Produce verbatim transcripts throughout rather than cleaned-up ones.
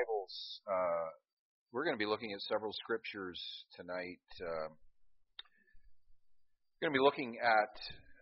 Bibles, uh, we're going to be looking at several scriptures tonight. Uh, we're going to be looking at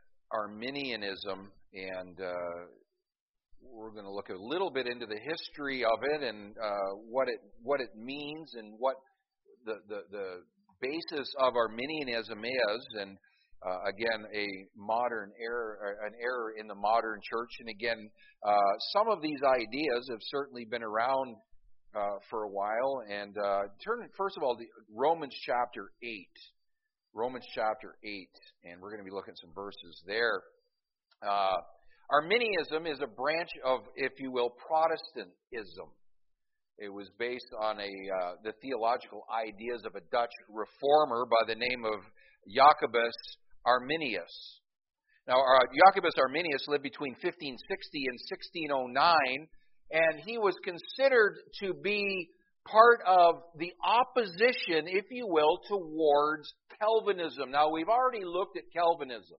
Arminianism, and uh, we're going to look a little bit into the history of it and uh, what it what it means and what the the, the basis of Arminianism is, and uh, again, a modern error, an error in the modern church. And again, uh, some of these ideas have certainly been around uh, for a while. And uh, turn first of all to Romans chapter eight. Romans chapter eight, and we're going to be looking at some verses there. Uh, Arminianism is a branch of, if you will, Protestantism. It was based on a uh, the theological ideas of a Dutch reformer by the name of Jacobus Arminius. Now, uh, Jacobus Arminius lived between fifteen sixty and sixteen oh nine, and he was considered to be part of the opposition, if you will, towards Calvinism. Now, we've already looked at Calvinism,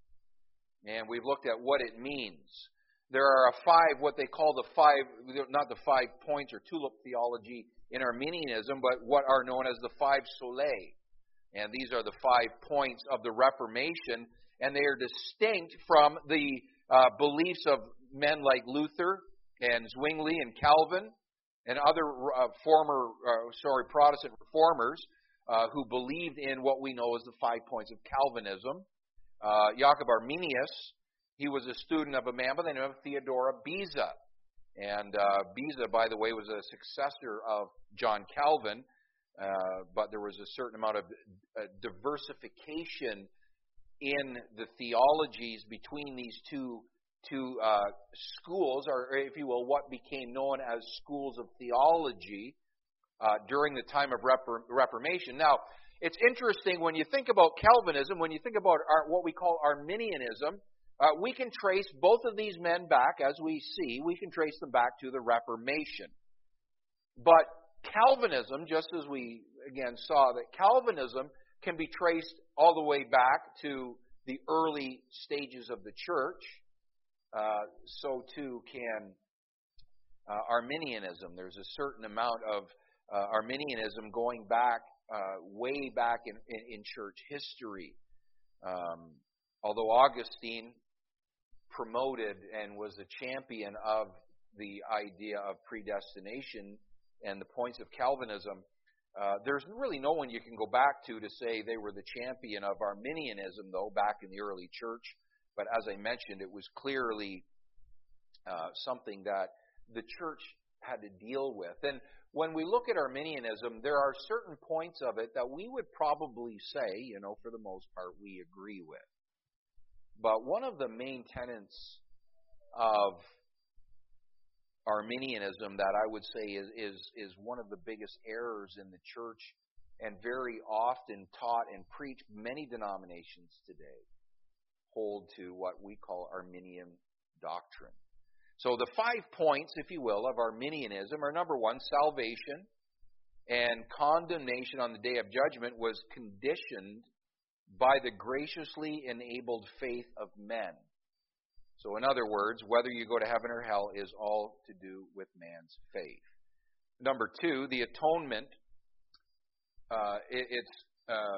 and we've looked at what it means. There are five, what they call the five, not the five points or tulip theology in Arminianism, but what are known as the five solae. And these are the five points of the Reformation, and they are distinct from the uh, beliefs of men like Luther and Zwingli and Calvin and other uh, former, uh, sorry, Protestant reformers uh, who believed in what we know as the five points of Calvinism. Uh, Jacob Arminius, he was a student of a man by the name of Theodore Beza. And uh, Beza, by the way, was a successor of John Calvin, uh, but there was a certain amount of uh, diversification in the theologies between these two, two uh, schools, or if you will, what became known as schools of theology uh, during the time of Rep- Reformation. Now, it's interesting when you think about Calvinism, when you think about our, what we call Arminianism, Uh, we can trace both of these men back, as we see, we can trace them back to the Reformation. But Calvinism, just as we, again, saw, that Calvinism can be traced all the way back to the early stages of the church. Uh, so, too, can uh, Arminianism. There's a certain amount of uh, Arminianism going back, uh, way back in, in, in church history. Um, although Augustine promoted and was a champion of the idea of predestination and the points of Calvinism, uh, there's really no one you can go back to to say they were the champion of Arminianism, though, back in the early church. But as I mentioned, it was clearly uh, something that the church had to deal with. And when we look at Arminianism, there are certain points of it that we would probably say, you know, for the most part, we agree with. But one of the main tenets of Arminianism that I would say is, is, is one of the biggest errors in the church and very often taught and preached many denominations today hold to what we call Arminian doctrine. So the five points, if you will, of Arminianism are, number one, salvation and condemnation on the day of judgment was conditioned by the graciously enabled faith of men. So in other words, whether you go to heaven or hell is all to do with man's faith. Number two, the atonement, uh, it, it's uh,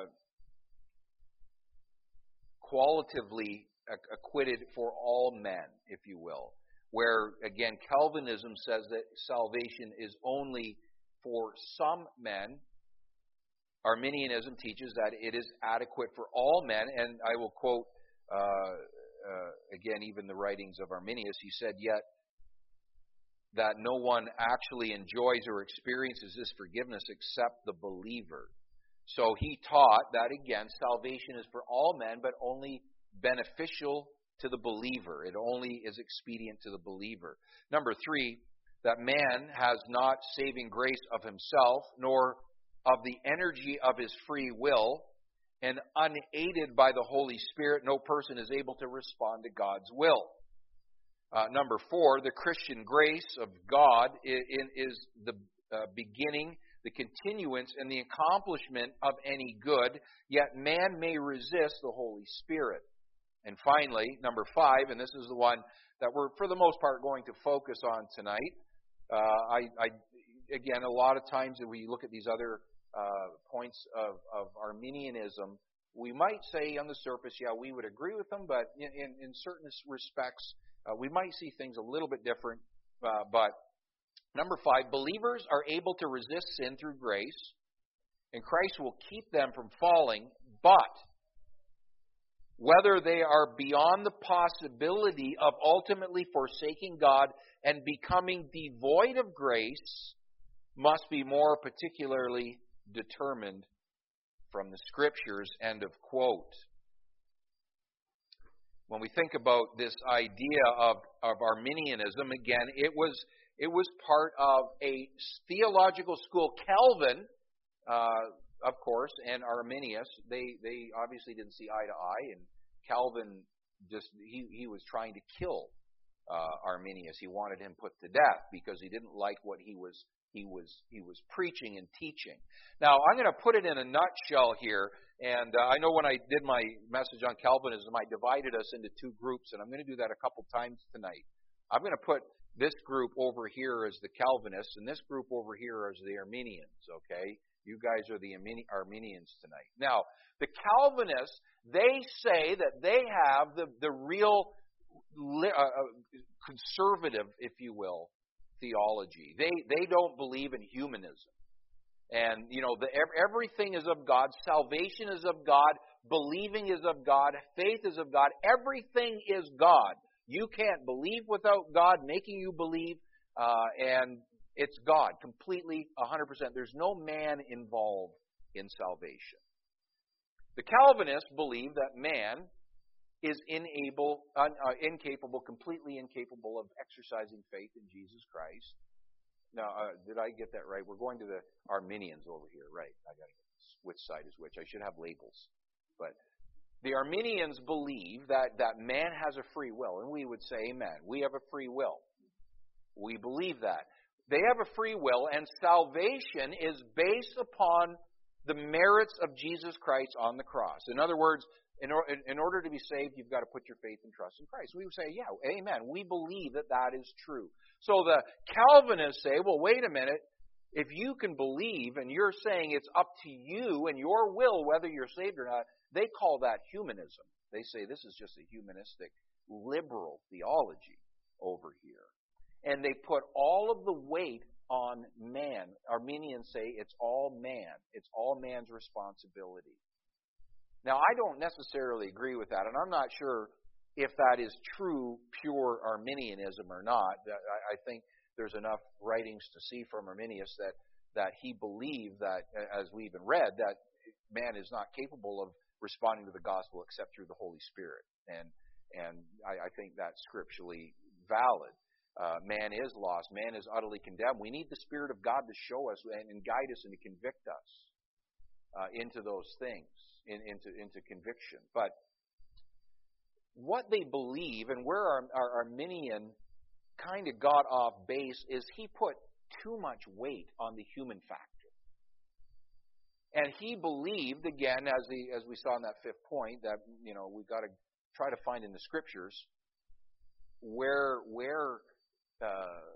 qualitatively acquitted for all men, if you will. Where, again, Calvinism says that salvation is only for some men. Arminianism teaches that it is adequate for all men, and I will quote, uh, uh, again, even the writings of Arminius. He said, yet that no one actually enjoys or experiences this forgiveness except the believer. So he taught that, again, salvation is for all men, but only beneficial to the believer. It only is expedient to the believer. Number three, that man has not saving grace of himself, nor of the energy of his free will, and unaided by the Holy Spirit, no person is able to respond to God's will. Uh, number four, the Christian grace of God is the uh, beginning, the continuance, and the accomplishment of any good, yet man may resist the Holy Spirit. And finally, number five, and this is the one that we're, for the most part, going to focus on tonight. Uh, I, I again, a lot of times when we look at these other uh, points of, of Arminianism, we might say on the surface, yeah, we would agree with them, but in, in, in certain respects, uh, we might see things a little bit different. Uh, but number five, believers are able to resist sin through grace, and Christ will keep them from falling, but whether they are beyond the possibility of ultimately forsaking God and becoming devoid of grace must be more particularly determined from the Scriptures. End of quote. When we think about this idea of, of Arminianism, again, it was it was part of a theological school. Calvin, uh, of course, and Arminius, they, they obviously didn't see eye to eye, and Calvin just he, he was trying to kill uh, Arminius. He wanted him put to death because he didn't like what he was he was he was preaching and teaching. Now, I'm going to put it in a nutshell here, and uh, I know when I did my message on Calvinism, I divided us into two groups, and I'm going to do that a couple times tonight. I'm going to put this group over here as the Calvinists, and this group over here as the Arminians, okay? You guys are the Arminians tonight. Now, the Calvinists, they say that they have the, the real uh, conservative, if you will, theology. They they don't believe in humanism. And, you know, the, everything is of God. Salvation is of God. Believing is of God. Faith is of God. Everything is God. You can't believe without God making you believe, uh, and it's God, completely, one hundred percent. There's no man involved in salvation. The Calvinists believe that man is inable, un, uh, incapable, completely incapable of exercising faith in Jesus Christ. Now, uh, did I get that right? We're going to the Arminians over here, right? I got to get this, which side is which. I should have labels, but the Arminians believe that, that man has a free will, and we would say, amen. We have a free will. We believe that. They have a free will, and salvation is based upon the merits of Jesus Christ on the cross. In other words, in, or, in order to be saved, you've got to put your faith and trust in Christ. We would say, yeah, amen. We believe that that is true. So the Calvinists say, well, wait a minute. If you can believe, and you're saying it's up to you and your will whether you're saved or not, they call that humanism. They say this is just a humanistic, liberal theology over here. And they put all of the weight on man. Arminians say it's all man. It's all man's responsibility. Now, I don't necessarily agree with that, and I'm not sure if that is true, pure Arminianism or not. I think there's enough writings to see from Arminius that, that he believed that, as we even read, that man is not capable of responding to the gospel except through the Holy Spirit. And and I, I think that's scripturally valid. Uh, man is lost. Man is utterly condemned. We need the Spirit of God to show us and, and guide us and to convict us uh, into those things, in, into, into conviction. But what they believe, and where our, our Arminian kind of got off base, is he put too much weight on the human factor. And he believed, again, as the as we saw in that fifth point, that, you know, we've got to try to find in the Scriptures where where uh,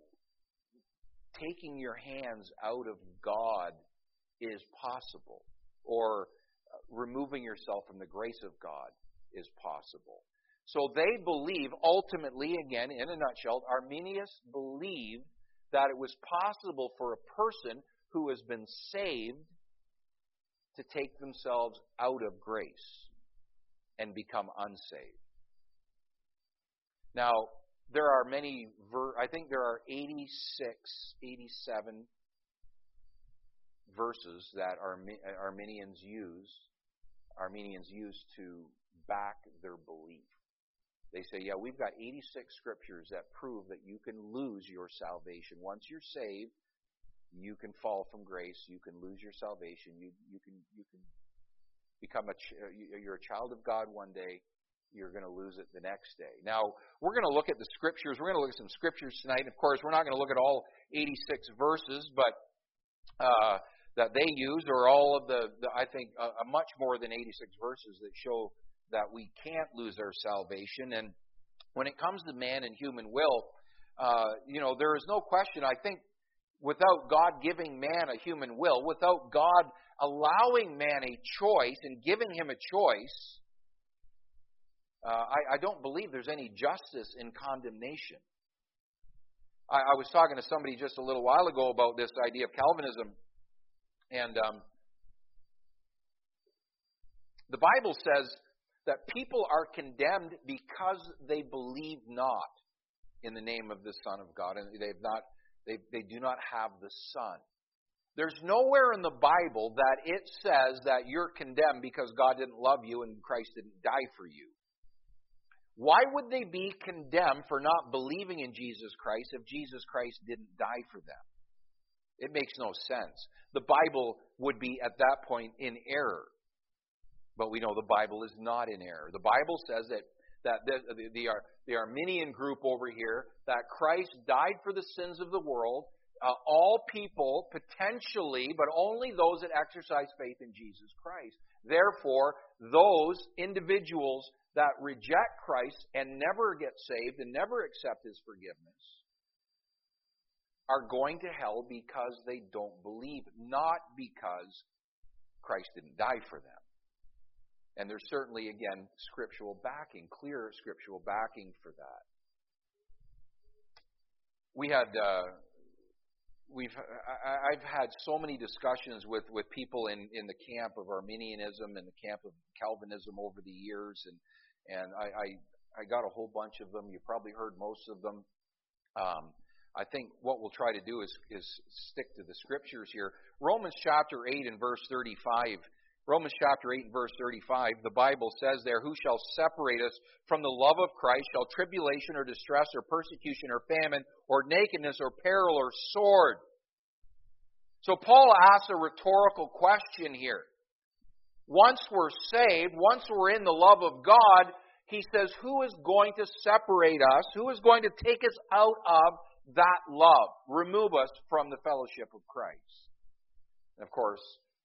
taking your hands out of God is possible, or removing yourself from the grace of God is possible. So they believe, ultimately, again, in a nutshell, Arminius believed that it was possible for a person who has been saved to take themselves out of grace and become unsaved. Now, there are many, ver- I think there are eighty-six, eighty-seven verses that Armi- Arminians use, Armenians use to back their belief. They say, yeah, we've got eighty-six scriptures that prove that you can lose your salvation. Once you're saved, you can fall from grace. You can lose your salvation. You you can you can become a ch- you're a child of God one day. You're going to lose it the next day. Now, we're going to look at the scriptures. We're going to look at some scriptures tonight. Of course, we're not going to look at all eighty-six verses, but uh, that they use, or all of the, the I think, uh, much more than eighty-six verses that show that we can't lose our salvation. And when it comes to man and human will, uh, you know, there is no question. I think without God giving man a human will, without God allowing man a choice and giving him a choice, uh, I, I don't believe there's any justice in condemnation. I, I was talking to somebody just a little while ago about this idea of Calvinism, and um, the Bible says that people are condemned because they believe not in the name of the Son of God, and they've not, they, they do not have the Son. There's nowhere in the Bible that it says that you're condemned because God didn't love you and Christ didn't die for you. Why would they be condemned for not believing in Jesus Christ if Jesus Christ didn't die for them? It makes no sense. The Bible would be at that point in error. But we know the Bible is not in error. The Bible says that, that the, the, the Arminian group over here, that Christ died for the sins of the world, uh, all people potentially, but only those that exercise faith in Jesus Christ. Therefore, those individuals that reject Christ and never get saved and never accept His forgiveness are going to hell because they don't believe, not because Christ didn't die for them. And there's certainly, again, scriptural backing, clear scriptural backing for that. We had, uh, we've, I, I've had so many discussions with, with people in, in the camp of Arminianism and the camp of Calvinism over the years, and and I, I, I got a whole bunch of them. You probably heard most of them. Um, I think what we'll try to do is, is stick to the scriptures here. Romans chapter eight and verse thirty-five. Romans chapter eight and verse thirty-five, the Bible says there, "Who shall separate us from the love of Christ? Shall tribulation or distress or persecution or famine or nakedness or peril or sword?" So Paul asks a rhetorical question here. Once we're saved, once we're in the love of God, he says, who is going to separate us? Who is going to take us out of that love? Remove us from the fellowship of Christ? And of course,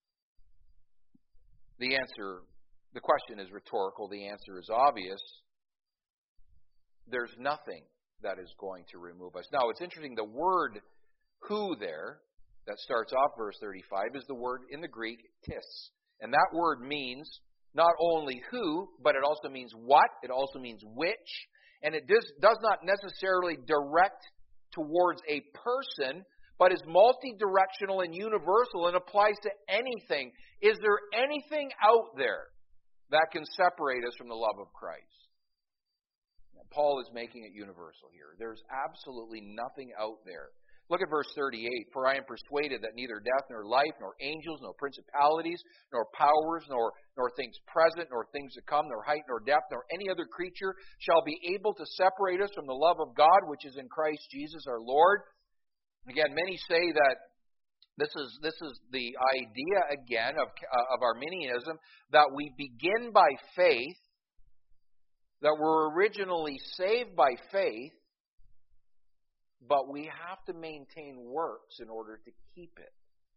the answer, the question is rhetorical. The answer is obvious. There's nothing that is going to remove us. Now, it's interesting. The word who there, that starts off verse thirty-five, is the word in the Greek, tis. And that word means not only who, but it also means what. It also means which. And it does, does not necessarily direct towards a person, but is multi-directional and universal and applies to anything. Is there anything out there that can separate us from the love of Christ? Now, Paul is making it universal here. There's absolutely nothing out there. Look at verse thirty-eight. "For I am persuaded that neither death, nor life, nor angels, nor principalities, nor powers, nor, nor things present, nor things to come, nor height, nor depth, nor any other creature shall be able to separate us from the love of God, which is in Christ Jesus our Lord." Again, many say that this is this is the idea again of uh, of Arminianism, that we begin by faith, that we're originally saved by faith, but we have to maintain works in order to keep it,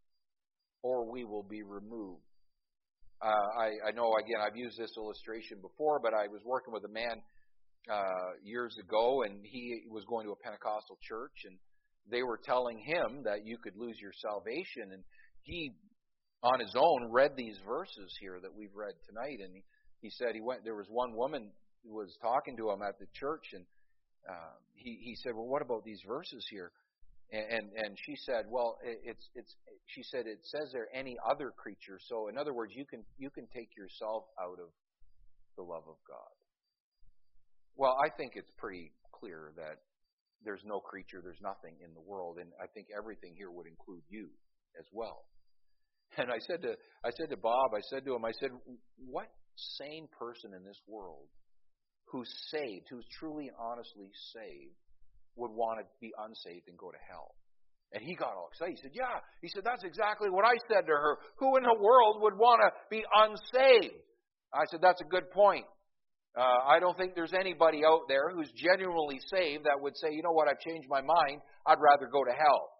or we will be removed. Uh, I, I know, again, I've used this illustration before, but I was working with a man uh, years ago, and he was going to a Pentecostal church, and they were telling him that you could lose your salvation, and he, on his own, read these verses here that we've read tonight, and he, he said he went. There was one woman who was talking to him at the church, and uh, he he said, "Well, what about these verses here?" And, and and she said, "Well, it's it's." She said, "It says there any other creature." So, in other words, you can you can take yourself out of the love of God. Well, I think it's pretty clear that there's no creature, there's nothing in the world, and I think everything here would include you as well. And I said to I said to Bob, I said to him, I said, "What sane person in this world who's saved, who's truly and honestly saved, would want to be unsaved and go to hell?" And he got all excited. He said, "Yeah." He said, "That's exactly what I said to her. Who in the world would want to be unsaved?" I said, "That's a good point. Uh, I don't think there's anybody out there who's genuinely saved that would say, you know what, I've changed my mind. I'd rather go to hell.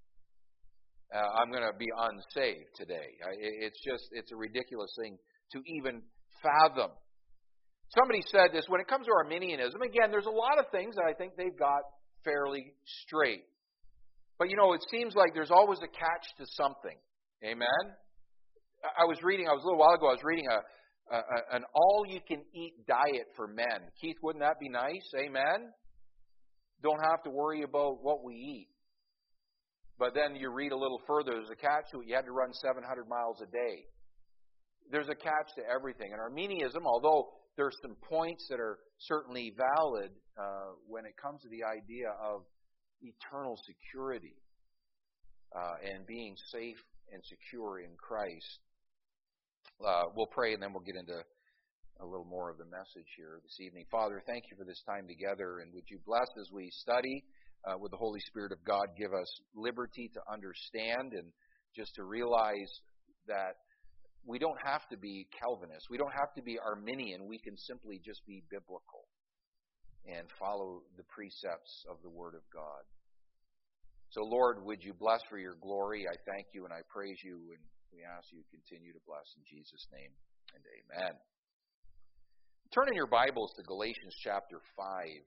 Uh, I'm going to be unsaved today." It's just, it's a ridiculous thing to even fathom. Somebody said this, when it comes to Arminianism, again, there's a lot of things that I think they've got fairly straight. But you know, it seems like there's always a catch to something. Amen? I was reading, I was a little while ago, I was reading a, a an all-you-can-eat diet for men. Keith, wouldn't that be nice? Amen? Don't have to worry about what we eat. But then you read a little further, there's a catch to it. You had to run seven hundred miles a day. There's a catch to everything. And Arminianism, although there's some points that are certainly valid uh, when it comes to the idea of eternal security uh, and being safe and secure in Christ. Uh, we'll pray and then we'll get into a little more of the message here this evening. Father, thank you for this time together, and would you bless as we study uh, with the Holy Spirit of God, give us liberty to understand and just to realize that we don't have to be Calvinist. We don't have to be Arminian. We can simply just be biblical and follow the precepts of the Word of God. So, Lord, would you bless for your glory? I thank you and I praise you, and we ask you to continue to bless in Jesus' name, and amen. Turn in your Bibles to Galatians chapter five.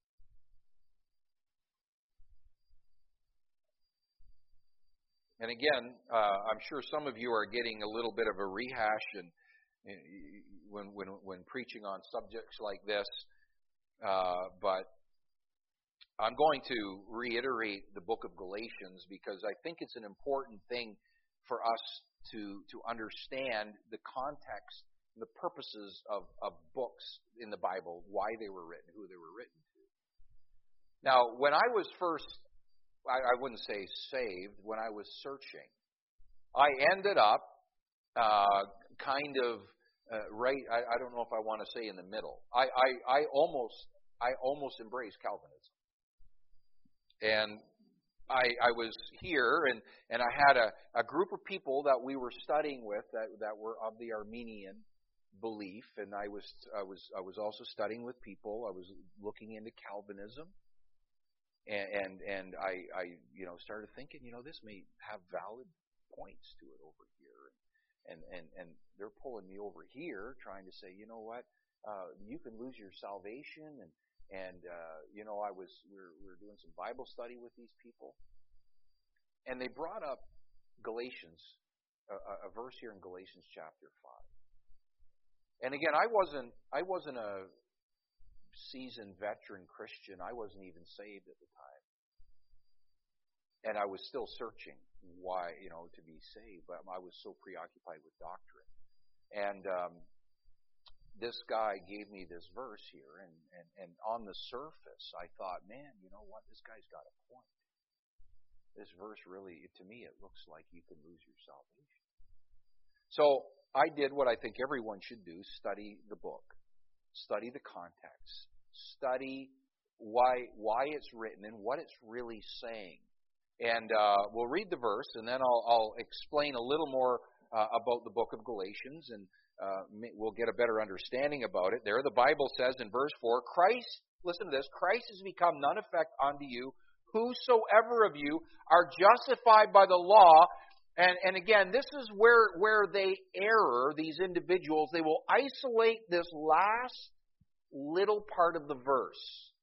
And again, uh, I'm sure some of you are getting a little bit of a rehash and, and when, when, when preaching on subjects like this, uh, but I'm going to reiterate the book of Galatians because I think it's an important thing for us to, to understand the context, the purposes of, of books in the Bible, why they were written, who they were written to. Now, when I was first, I, I wouldn't say saved, when I was searching, I ended up uh, kind of uh, right, I, I don't know if I want to say in the middle. I, I, I almost I almost embraced Calvinism. And I, I was here, and, and I had a, a group of people that we were studying with that, that were of the Arminian belief, and I was I was I was also studying with people. I was looking into Calvinism, and and, and I, I you know started thinking, you know, this may have valid points to it over here, and and and they're pulling me over here, trying to say, you know what, uh, you can lose your salvation, and. And, uh, you know, I was, we were, we were doing some Bible study with these people. And they brought up Galatians, a, a verse here in Galatians chapter five. And again, I wasn't, I wasn't a seasoned veteran Christian. I wasn't even saved at the time. And I was still searching why, you know, to be saved. But I was so preoccupied with doctrine. And, um, this guy gave me this verse here, and, and, and on the surface, I thought, man, you know what? This guy's got a point. This verse really, to me, it looks like you can lose your salvation. So I did what I think everyone should do, study the book, study the context, study why why it's written and what it's really saying. And uh, we'll read the verse, and then I'll, I'll explain a little more uh, about the book of Galatians, and Uh, we'll get a better understanding about it. There, the Bible says in verse four, Christ, listen to this, Christ has become none effect unto you, whosoever of you are justified by the law. And, and again, this is where, where they err, these individuals. They will isolate this last little part of the verse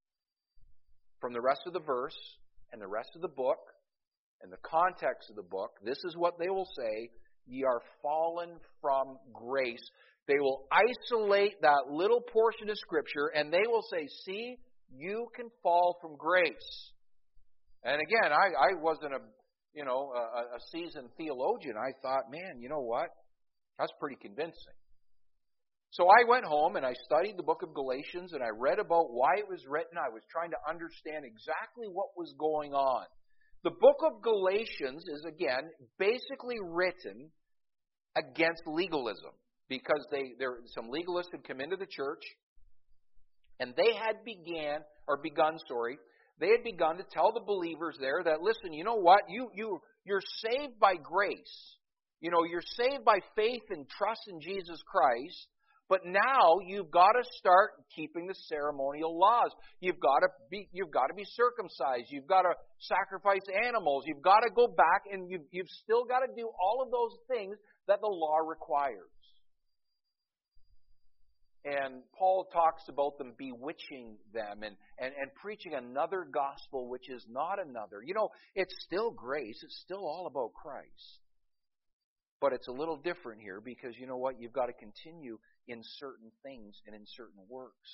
from the rest of the verse and the rest of the book and the context of the book. This is what they will say. Ye are fallen from grace. They will isolate that little portion of Scripture, and they will say, see, you can fall from grace. And again, I, I wasn't a, you know, a, a seasoned theologian. I thought, man, you know what? That's pretty convincing. So I went home and I studied the book of Galatians, and I read about why it was written. I was trying to understand exactly what was going on. The book of Galatians is, again, basically written against legalism because they there some legalists had come into the church, and they had began or begun, sorry, they had begun to tell the believers there that, listen, you know what, you you you're saved by grace, you know, you're saved by faith and trust in Jesus Christ. But now you've got to start keeping the ceremonial laws. You've got to be you've got to be circumcised. You've got to sacrifice animals. You've got to go back, and you've, you've still got to do all of those things that the law requires. And Paul talks about them bewitching them and, and, and preaching another gospel which is not another. You know, it's still grace. It's still all about Christ. But it's a little different here because you know what? You've got to continue in certain things and in certain works.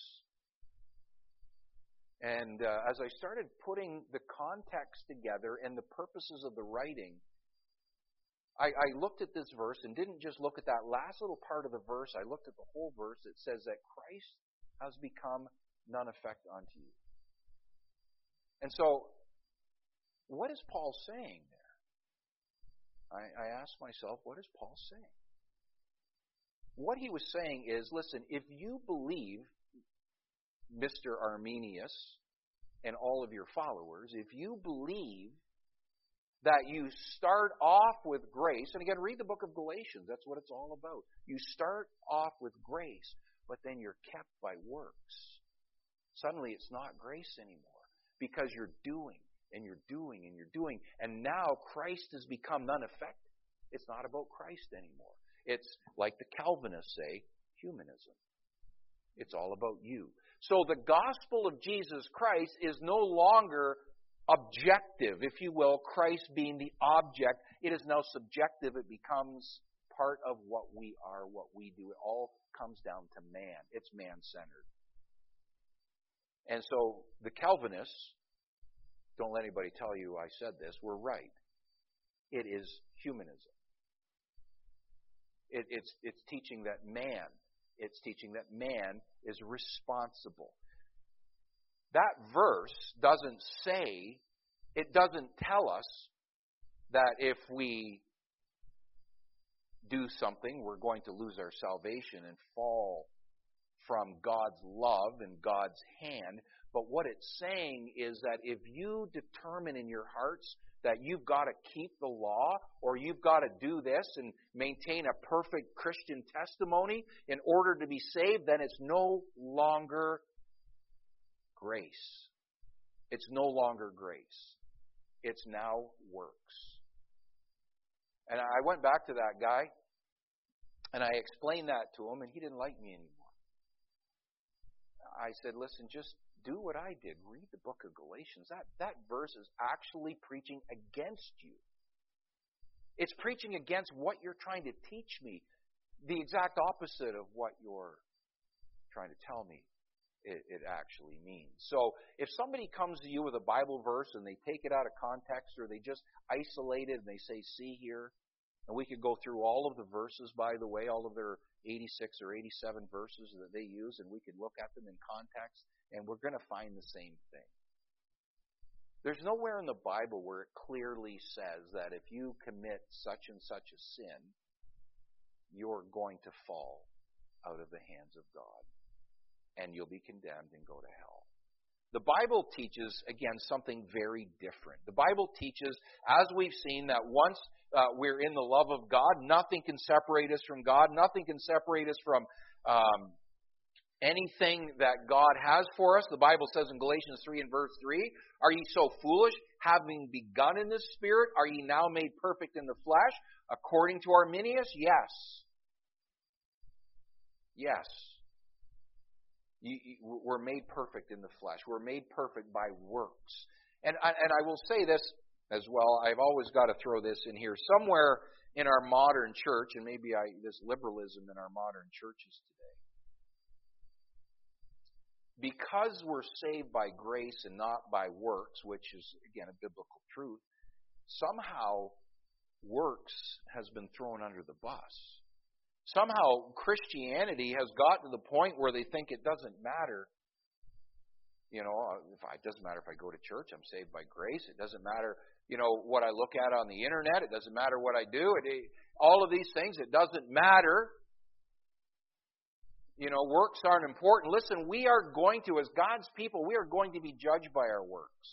And uh, as I started putting the context together and the purposes of the writing, I, I looked at this verse and didn't just look at that last little part of the verse. I looked at the whole verse. It says that Christ has become none effect unto you. And so, what is Paul saying there? I, I asked myself, what is Paul saying? What he was saying is, listen, if you believe, Mister Arminius and all of your followers, if you believe that you start off with grace, and again, read the book of Galatians, that's what it's all about. You start off with grace, but then you're kept by works. Suddenly it's not grace anymore because you're doing and you're doing and you're doing, and now Christ has become none effect. It's not about Christ anymore. It's like the Calvinists say, humanism. It's all about you. So the gospel of Jesus Christ is no longer objective, if you will, Christ being the object. It is now subjective. It becomes part of what we are, what we do. It all comes down to man. It's man-centered. And so the Calvinists, don't let anybody tell you I said this, were right. It is humanism. It, it's, it's teaching that man, it's teaching that man is responsible. That verse doesn't say, it doesn't tell us that if we do something, we're going to lose our salvation and fall from God's love and God's hand. But what it's saying is that if you determine in your hearts that you've got to keep the law or you've got to do this and maintain a perfect Christian testimony in order to be saved, then it's no longer grace. It's no longer grace. It's now works. And I went back to that guy and I explained that to him, and he didn't like me anymore. I said, listen, just do what I did. Read the book of Galatians. That, that verse is actually preaching against you. It's preaching against what you're trying to teach me. The exact opposite of what you're trying to tell me it, it actually means. So if somebody comes to you with a Bible verse and they take it out of context or they just isolate it and they say, see here, and we could go through all of the verses, by the way, all of their eighty-six or eighty-seven verses that they use, and we could look at them in context, and we're going to find the same thing. There's nowhere in the Bible where it clearly says that if you commit such and such a sin, you're going to fall out of the hands of God, and you'll be condemned and go to hell. The Bible teaches, again, something very different. The Bible teaches, as we've seen, that once uh, we're in the love of God, nothing can separate us from God. Nothing can separate us from um, anything that God has for us. The Bible says in Galatians three and verse three, are ye so foolish, having begun in the Spirit, are ye now made perfect in the flesh? According to Arminius, yes. Yes. You, you, we're made perfect in the flesh. We're made perfect by works. And, and I will say this as well. I've always got to throw this in here. Somewhere in our modern church, and maybe I, this liberalism in our modern churches today, because we're saved by grace and not by works, which is, again, a biblical truth, somehow works has been thrown under the bus. Somehow Christianity has got to the point where they think it doesn't matter. You know, if I, it doesn't matter if I go to church, I'm saved by grace. It doesn't matter, you know, what I look at on the internet. It doesn't matter what I do. It, it, all of these things, it doesn't matter. You know, works aren't important. Listen, we are going to, as God's people, we are going to be judged by our works.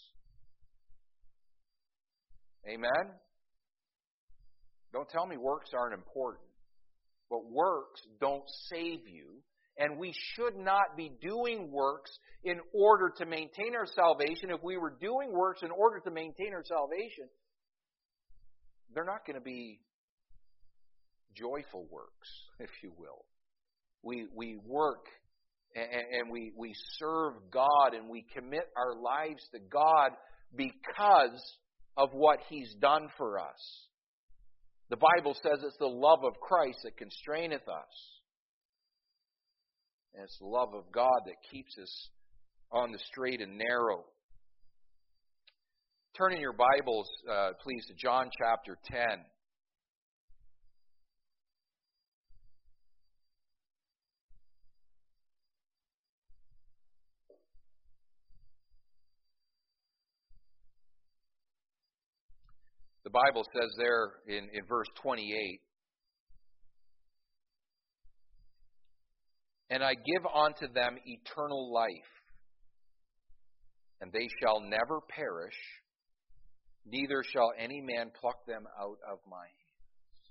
Amen? Don't tell me works aren't important. But works don't save you, and we should not be doing works in order to maintain our salvation. If we were doing works in order to maintain our salvation, they're not going to be joyful works, if you will. We we work and, and we, we serve God and we commit our lives to God because of what He's done for us. The Bible says it's the love of Christ that constraineth us. And it's the love of God that keeps us on the straight and narrow. Turn in your Bibles, uh, please, to John chapter ten. The Bible says there in, in verse twenty-eight, "And I give unto them eternal life, and they shall never perish, neither shall any man pluck them out of my hands."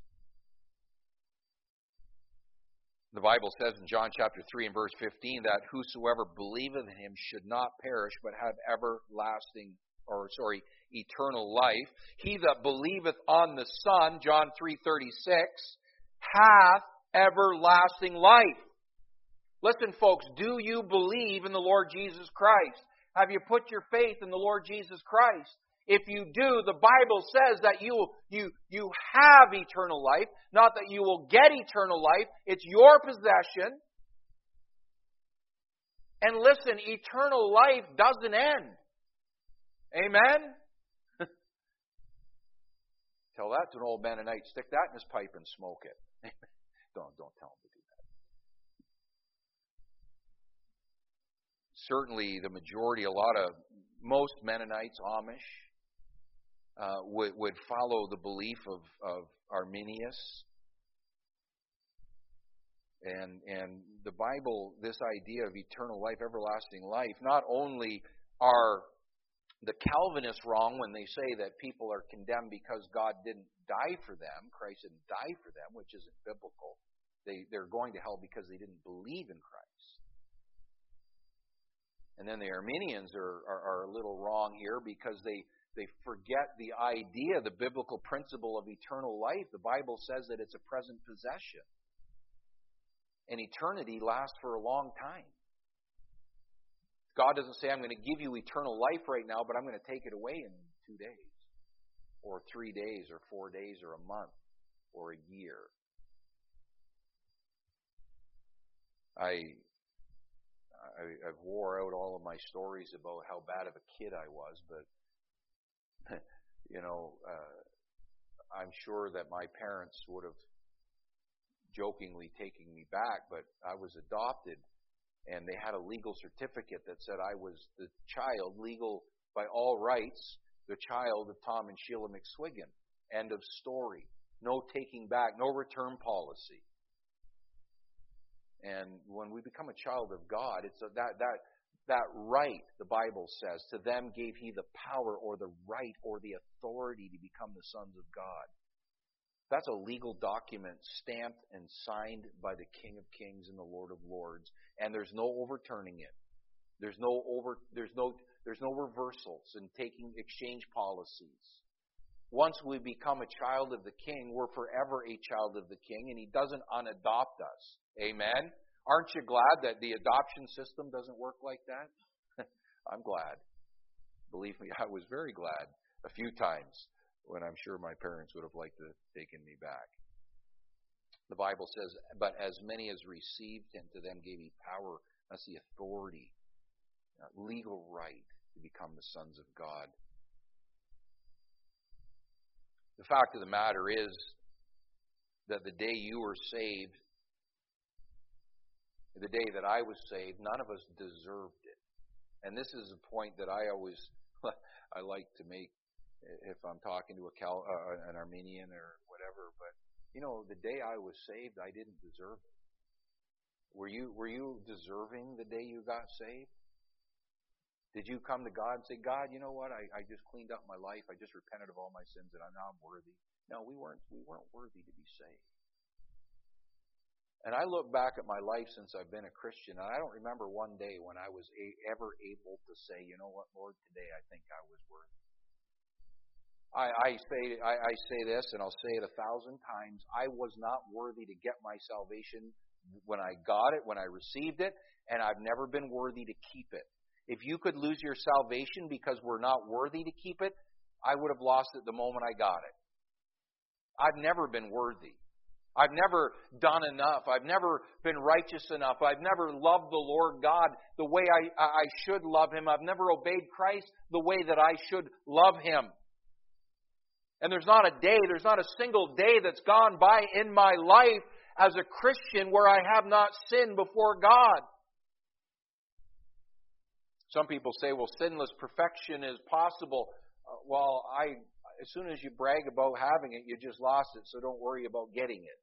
The Bible says in John chapter three and verse fifteen that whosoever believeth in Him should not perish, but have everlasting, or sorry, eternal life. He that believeth on the Son, John three thirty-six, hath everlasting life. Listen, folks, do you believe in the Lord Jesus Christ? Have you put your faith in the Lord Jesus Christ? If you do, the Bible says that you, you, you have eternal life, not that you will get eternal life. It's your possession. And listen, eternal life doesn't end. Amen? Tell that to an old Mennonite. Stick that in his pipe and smoke it. don't, don't tell him to do that. Certainly, the majority, a lot of, most Mennonites, Amish, uh, would, would follow the belief of, of Arminius. And, and the Bible, this idea of eternal life, everlasting life, not only are the Calvinists wrong when they say that people are condemned because God didn't die for them, Christ didn't die for them, which isn't biblical. They, they're going to hell because they didn't believe in Christ. And then the Arminians are, are, are a little wrong here because they, they forget the idea, the biblical principle of eternal life. The Bible says that it's a present possession. And eternity lasts for a long time. God doesn't say, I'm going to give you eternal life right now, but I'm going to take it away in two days, or three days, or four days, or a month, or a year. I, I I've wore out all of my stories about how bad of a kid I was, but, you know, uh, I'm sure that my parents would have jokingly taken me back, but I was adopted. And they had a legal certificate that said I was the child, legal by all rights, the child of Tom and Sheila McSwiggan. End of story. No taking back, no return policy. And when we become a child of God, it's a, that that that right, the Bible says, to them gave He the power or the right or the authority to become the sons of God. That's a legal document stamped and signed by the King of Kings and the Lord of Lords, and there's no overturning it. There's no over. There's no. There's no reversals in taking exchange policies. Once we become a child of the King, we're forever a child of the King, and He doesn't unadopt us. Amen. Aren't you glad that the adoption system doesn't work like that? I'm glad. Believe me, I was very glad a few times, when I'm sure my parents would have liked to have taken me back. The Bible says, but as many as received Him, to them gave He power, that's the authority, uh, legal right to become the sons of God. The fact of the matter is that the day you were saved, the day that I was saved, none of us deserved it. And this is a point that I always, I like to make if I'm talking to a Cal, uh, an Armenian or whatever, but you know, the day I was saved, I didn't deserve it. Were you were you deserving the day you got saved? Did you come to God and say, God, you know what? I, I just cleaned up my life. I just repented of all my sins, and now I'm worthy. No, we weren't. We weren't worthy to be saved. And I look back at my life since I've been a Christian, and I don't remember one day when I was a, ever able to say, you know what, Lord, today I think I was worthy. I, I say I, I say this, and I'll say it a thousand times. I was not worthy to get my salvation when I got it, when I received it, and I've never been worthy to keep it. If you could lose your salvation because we're not worthy to keep it, I would have lost it the moment I got it. I've never been worthy. I've never done enough. I've never been righteous enough. I've never loved the Lord God the way I, I should love Him. I've never obeyed Christ the way that I should love Him. And there's not a day, there's not a single day that's gone by in my life as a Christian where I have not sinned before God. Some people say, well, sinless perfection is possible. Uh, well, I, as soon as you brag about having it, you just lost it, so don't worry about getting it.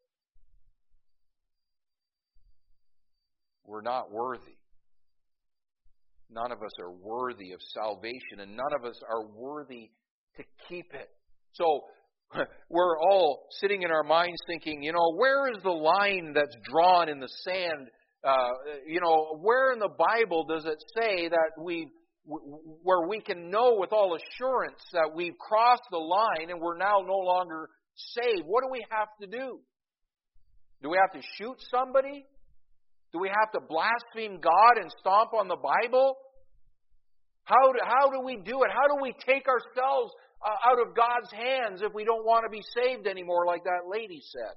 We're not worthy. None of us are worthy of salvation, and none of us are worthy to keep it. So we're all sitting in our minds thinking, you know, where is the line that's drawn in the sand? Uh, you know, where in the Bible does it say that we, where we can know with all assurance that we've crossed the line and we're now no longer saved? What do we have to do? Do we have to shoot somebody? Do we have to blaspheme God and stomp on the Bible? How do, how do we do it? How do we take ourselves uh, out of God's hands if we don't want to be saved anymore, like that lady said?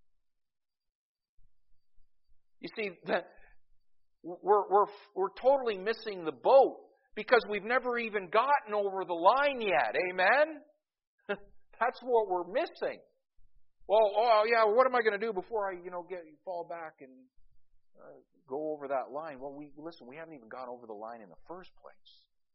You see, we're, we're, we're totally missing the boat because we've never even gotten over the line yet. Amen? That's what we're missing. Well, oh yeah, what am I going to do before I, you know, get fall back and uh, go over that line? Well, we listen, we haven't even gone over the line in the first place.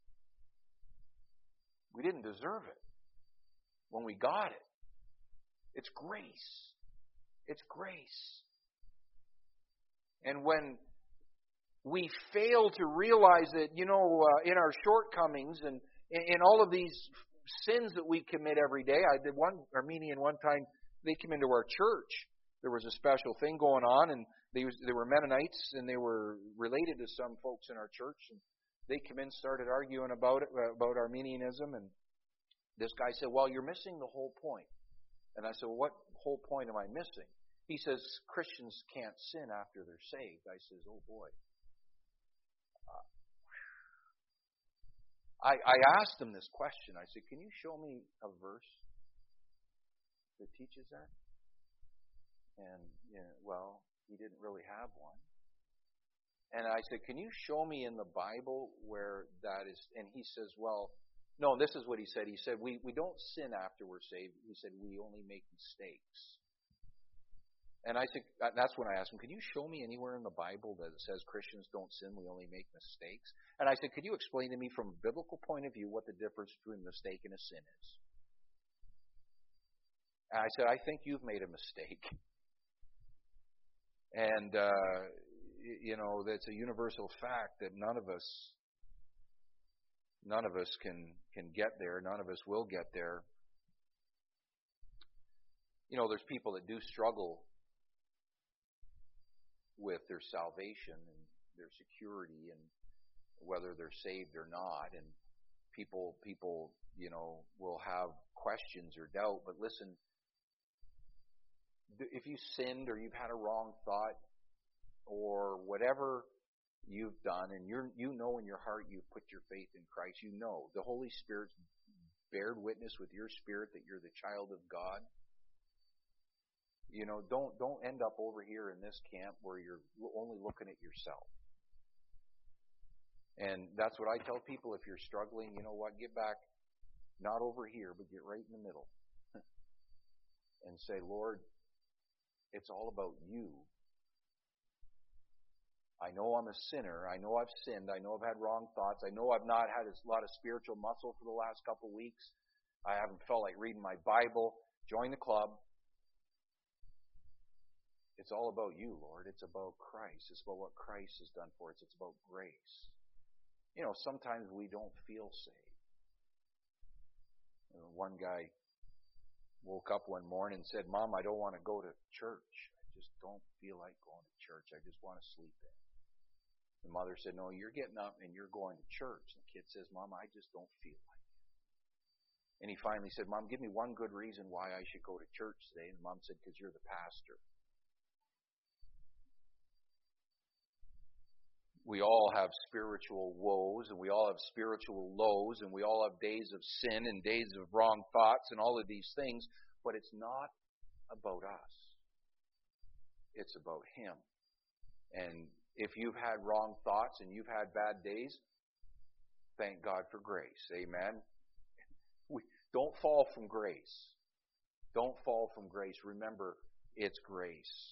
We didn't deserve it when we got it. It's grace. It's grace. And when we fail to realize that, you know, uh, in our shortcomings and in all of these sins that we commit every day. I did one Armenian one time, they came into our church. There was a special thing going on, and they, was, they were Mennonites, and they were related to some folks in our church. And they came in, started arguing about it, about Armenianism, and this guy said, well, you're missing the whole point. And I said, well, what whole point am I missing? He says, Christians can't sin after they're saved. I says, oh boy. Uh, I, I asked him this question. I said, can you show me a verse that teaches that? And, you know, well, he didn't really have one. And I said, can you show me in the Bible where that is? And he says, well, no, this is what he said. He said, we, we don't sin after we're saved. He said, we only make mistakes. And I said, that's when I asked him, can you show me anywhere in the Bible that it says Christians don't sin, we only make mistakes? And I said, could you explain to me from a biblical point of view what the difference between a mistake and a sin is? And I said, I think you've made a mistake. And, uh, you know, that's a universal fact that none of us, none of us can, can get there. None of us will get there. You know, there's people that do struggle with their salvation and their security and whether they're saved or not. And people, people, you know, will have questions or doubt. But listen, if you sinned or you've had a wrong thought or whatever you've done, and you you know in your heart you've put your faith in Christ, you know the Holy Spirit's bared witness with your spirit that you're the child of God. You know, don't don't end up over here in this camp where you're only looking at yourself. And that's what I tell people. If you're struggling, you know what, get back, not over here, but get right in the middle. And say, Lord, it's all about you. I know I'm a sinner. I know I've sinned. I know I've had wrong thoughts. I know I've not had a lot of spiritual muscle for the last couple of weeks. I haven't felt like reading my Bible. Join the club. It's all about you, Lord. It's about Christ. It's about what Christ has done for us. It's about grace. You know, sometimes we don't feel saved. You know, one guy woke up one morning and said, Mom, I don't want to go to church. I just don't feel like going to church. I just want to sleep in. The mother said, no, you're getting up and you're going to church. And the kid says, Mom, I just don't feel like it. And he finally said, Mom, give me one good reason why I should go to church today. And Mom said, because you're the pastor. we all have spiritual woes, and we all have spiritual lows, and we all have days of sin and days of wrong thoughts and all of these things, but it's not about us. It's about Him. And if you've had wrong thoughts and you've had bad days, thank God for grace. Amen. We don't fall from grace. Don't fall from grace. Remember, it's grace.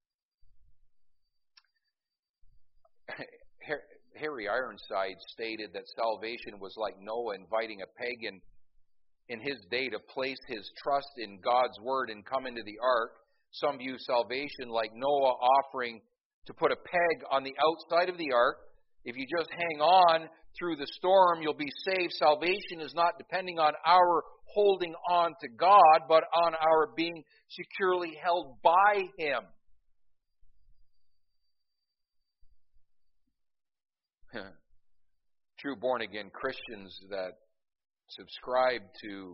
Harry Ironside stated that salvation was like Noah inviting a pagan in his day to place his trust in God's Word and come into the ark. Some view salvation like Noah offering to put a peg on the outside of the ark. If you just hang on through the storm, you'll be saved. Salvation is not depending on our holding on to God, but on our being securely held by Him. True born-again Christians that subscribe to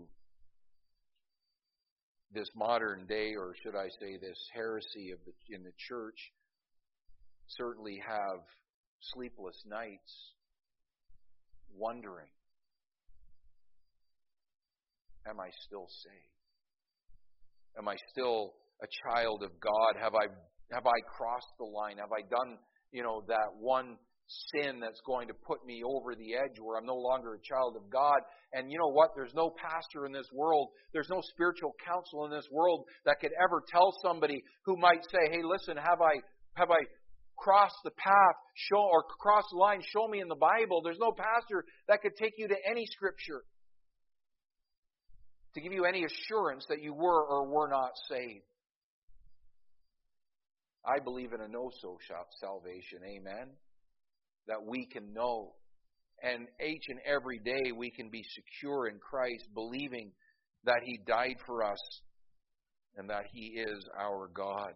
this modern day, or should I say this heresy of the, in the church, certainly have sleepless nights wondering, am I still saved? Am I still a child of God? Have I have I crossed the line? Have I done, you know, that one sin that's going to put me over the edge where I'm no longer a child of God? And you know what? There's no pastor in this world, there's no spiritual counsel in this world that could ever tell somebody who might say, hey, listen, have I have I crossed the path, show or crossed the line, show me in the Bible. There's no pastor that could take you to any scripture to give you any assurance that you were or were not saved. I believe in a no-so salvation, amen? That we can know. And each and every day we can be secure in Christ, believing that He died for us and that He is our God.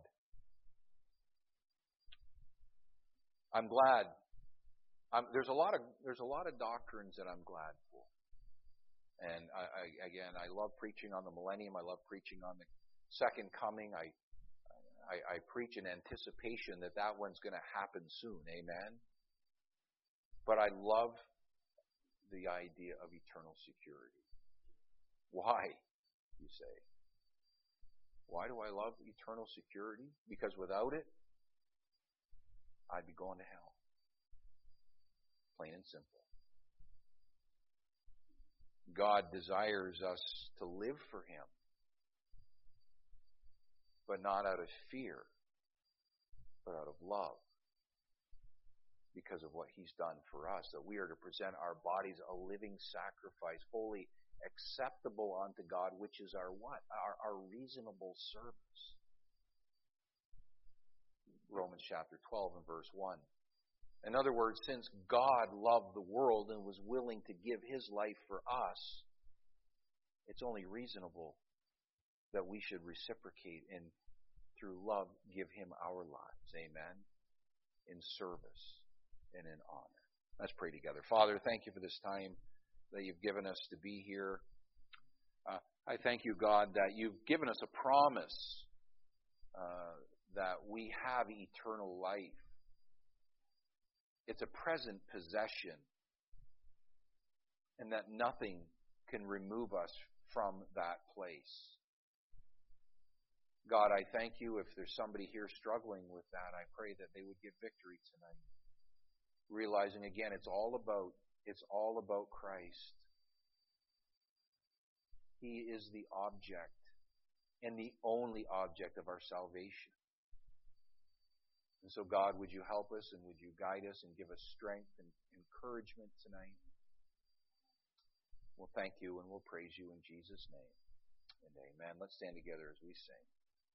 I'm glad. I'm, there's a lot of there's a lot of doctrines that I'm glad for. And I, I, again, I love preaching on the millennium. I love preaching on the second coming. I I, I preach in anticipation that that one's going to happen soon. Amen. But I love the idea of eternal security. Why, you say? Why do I love eternal security? Because without it, I'd be going to hell. Plain and simple. God desires us to live for Him, but not out of fear, but out of love. Because of what He's done for us, that we are to present our bodies a living sacrifice, holy, acceptable unto God, which is our what? Our, our reasonable service. Romans chapter twelve and verse one. In other words, since God loved the world and was willing to give His life for us, it's only reasonable that we should reciprocate and through love give Him our lives. Amen. In service and in honor. Let's pray together. Father, thank You for this time that You've given us to be here. Uh, I thank You, God, that You've given us a promise uh, that we have eternal life. It's a present possession, and that nothing can remove us from that place. God, I thank You if there's somebody here struggling with that, I pray that they would give victory tonight. Realizing again, it's all about, it's all about Christ. He is the object and the only object of our salvation. And so, God, would You help us and would You guide us and give us strength and encouragement tonight? We'll thank You and we'll praise You in Jesus' name. And amen. Let's stand together as we sing.